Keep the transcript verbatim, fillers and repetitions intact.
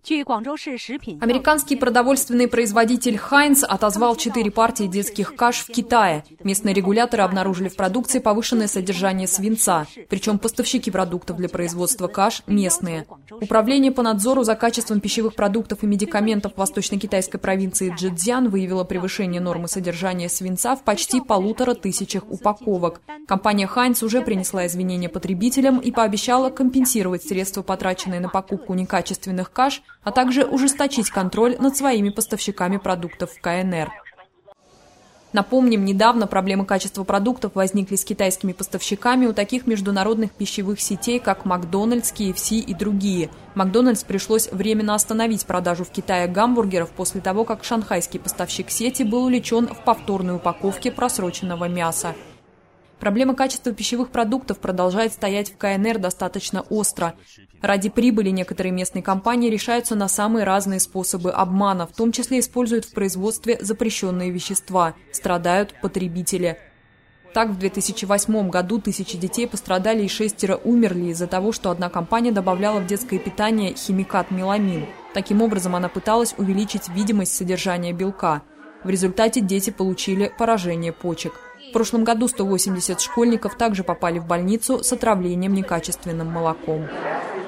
Американский продовольственный производитель Хайнц отозвал четыре партии детских каш в Китае. Местные регуляторы обнаружили в продукции повышенное содержание свинца. Причем поставщики продуктов для производства каш местные. Управление по надзору за качеством пищевых продуктов и медикаментов в восточно-китайской провинции Чжэцзян выявило превышение нормы содержания свинца в почти полутора тысячах упаковок. Компания Хайнц уже принесла извинения потребителям и пообещала компенсировать средства, потраченные на покупку некачественных каш, а также ужесточить контроль над своими поставщиками продуктов в ка эн эр. Напомним, недавно проблемы качества продуктов возникли с китайскими поставщиками у таких международных пищевых сетей, как Макдональдс, кей эф си и другие. Макдональдс пришлось временно остановить продажу в Китае гамбургеров после того, как шанхайский поставщик сети был увлечен в повторной упаковке просроченного мяса. Проблема качества пищевых продуктов продолжает стоять в ка эн эр достаточно остро. Ради прибыли некоторые местные компании решаются на самые разные способы обмана, в том числе используют в производстве запрещенные вещества. Страдают потребители. Так, в две тысячи восьмом году тысячи детей пострадали и шестеро умерли из-за того, что одна компания добавляла в детское питание химикат меламин. Таким образом, она пыталась увеличить видимость содержания белка. В результате дети получили поражение почек. В прошлом году сто восемьдесят школьников также попали в больницу с отравлением некачественным молоком.